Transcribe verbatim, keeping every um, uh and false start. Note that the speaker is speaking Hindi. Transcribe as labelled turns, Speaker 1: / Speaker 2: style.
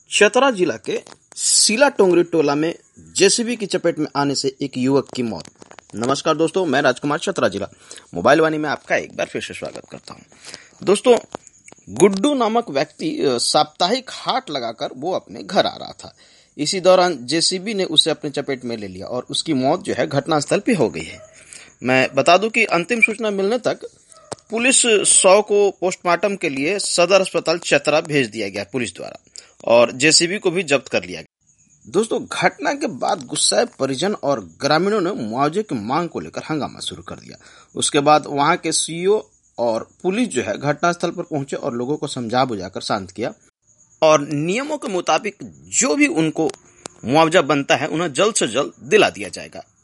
Speaker 1: चतरा जिला के सीला टोंगरी टोला में जेसीबी की चपेट में आने से एक युवक की मौत। नमस्कार दोस्तों, मैं राजकुमार चतरा जिला मोबाइल वाणी में आपका एक बार फिर से स्वागत करता हूं। दोस्तों, गुड्डू नामक व्यक्ति साप्ताहिक हाट लगाकर वो अपने घर आ रहा था। इसी दौरान जेसीबी ने उसे अपने चपेट में ले लिया और उसकी मौत जो है घटनास्थल पे हो गई है। मैं बता दूं कि अंतिम सूचना मिलने तक पुलिस शव को पोस्टमार्टम के लिए सदर अस्पताल चतरा भेज दिया गया पुलिस द्वारा और जेसीबी को भी जब्त कर लिया गया। दोस्तों, घटना के बाद गुस्साए परिजन और ग्रामीणों ने मुआवजे की मांग को लेकर हंगामा शुरू कर दिया। उसके बाद वहां के सीईओ और पुलिस जो है घटनास्थल पर पहुंचे और लोगों को समझा बुझाकर शांत किया और नियमों के मुताबिक जो भी उनको मुआवजा बनता है उन्हें जल्द से जल्द दिला दिया जाएगा।